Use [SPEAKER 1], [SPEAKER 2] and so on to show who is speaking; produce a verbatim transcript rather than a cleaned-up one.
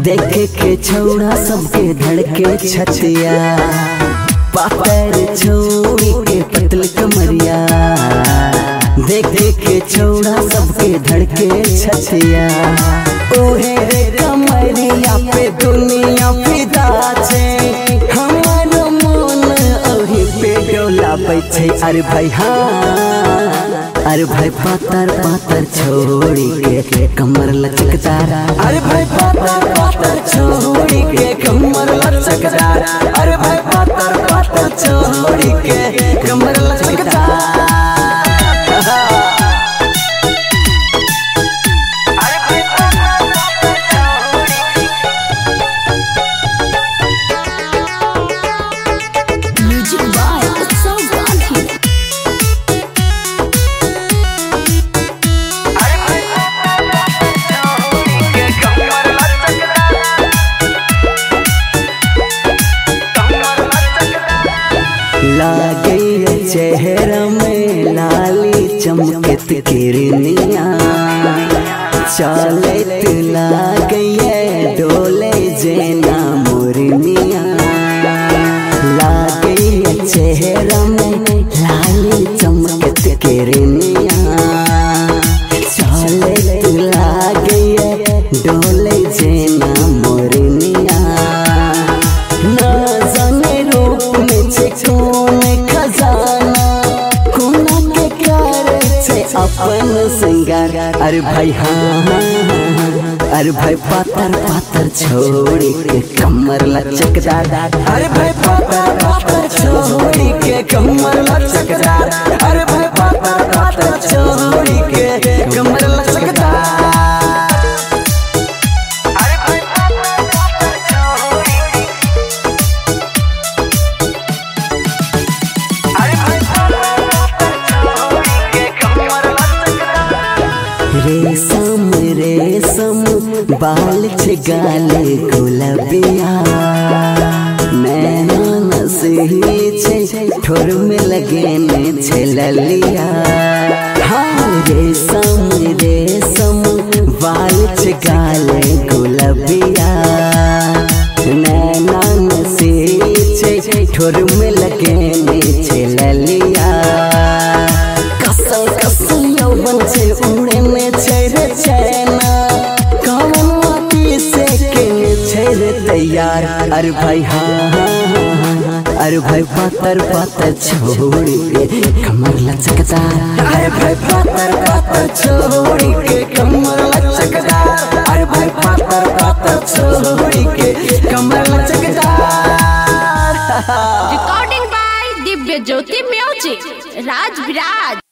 [SPEAKER 1] देखे के छौड़ा सबके धड़के छतिया, पातर छोड़ी के पतल कमरिया। देखे के छौड़ा सबके धड़के छतिया, ओहे रे कमरिया पे दुनिया फिदा छे। हमार मन ओही पे डोला बैठे। अरे भाई हाँ, अरे भाई पातर पातर छोड़ी के कमर लचकदार। अरे भाई पातर पातर छोड़ी के कमर लचकदार। अरे भाई पातर पातर छोड़ी के कमर लचकदार। लागे चेहरा में लाली चमकत किरनिया, चलत लागे डोले जेना मोरनिया। लागे चेहरा में लाली चमकत किरनिया, चलत लागे डोले जेना मोरनिया। ना जाने रूप में छे खजाना, कोना के करे छे अपन सिंगार। अरे भाई हाँ, अरे भाई पातर पातर छोड़ी के कमर लचकदार। अरे भाई पातर पातर छोड़ी के कमर लचकदार। अरे भाई पातर पातर छोड़ी के कमर लचकदार। रेशम रेशम बाल छे गाले गुलाबिया, नैना नसही छे ठोर में लगेने छे ललिया। हाँ रेशम रेशम बाल छे गाले गुलाबिया, नैना नसही छे ठोर में लगेने छे ललिया। कसम कसम यौवन छे उड़े में छेरे चैना, कौन वाती से के छेरे तैयार। अरे भाई हाँ, अरे भाई पातर पातर छोड़ी के कमर लचकदार। अरे भाई पातर पातर छोड़ी के कमर लचकदार। अरे भाई पातर पातर छोड़ी के कमर लचकदार।
[SPEAKER 2] Recording by Divya Jyoti music, Raj Viraj.